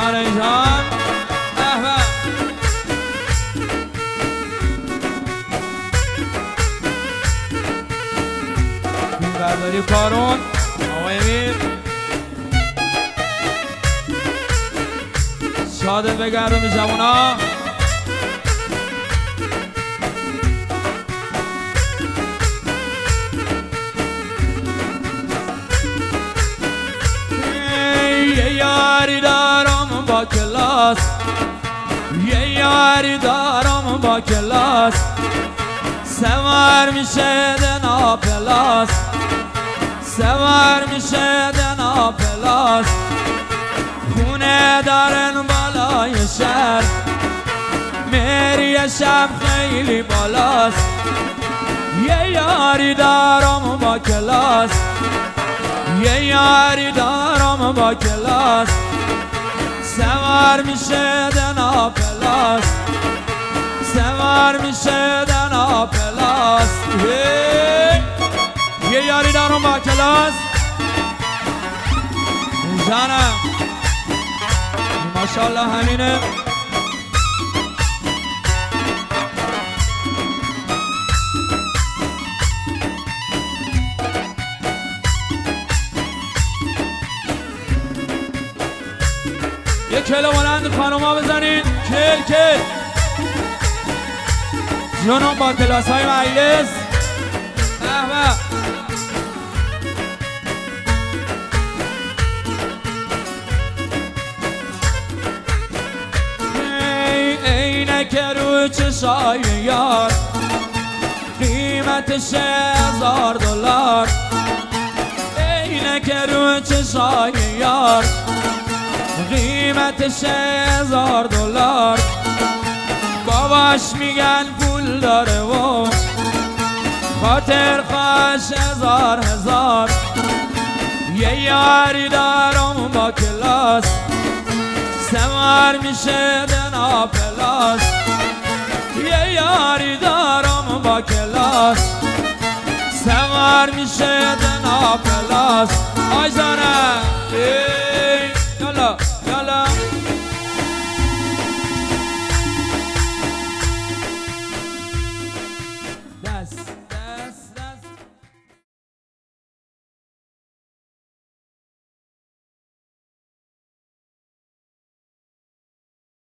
جان جان این برداری کارون آقای امیر شاده بگردم جوونا یه یاری دارم با کلاس یه یاری دارم با کلاس سوار میشه دنا پلاس سوار میشه دنا پلاس خونه دارن بالای شهر میری شب خیلی بالاست یه یاری دارم با کلاس یه یاری دارم با کلاس سوار میشه دنا پلاس سوار میشه دنا پلاس یه یاری دارم با کلاس جانم ماشاءالله همینه یه کل بلند خانوما بزنید کل کل جنوب با کلاس های مجلس اینک رو چشای یار قیمتش $1000 اینک رو چشای یار قیمتش $1000 باباش میگن پول داره و خاطر خواهش هزار یه یاری دارم با کلاس سوار میشه دنا پلاس یه یاری دارم با کلاس سوار میشه دنا پلاس آی زنه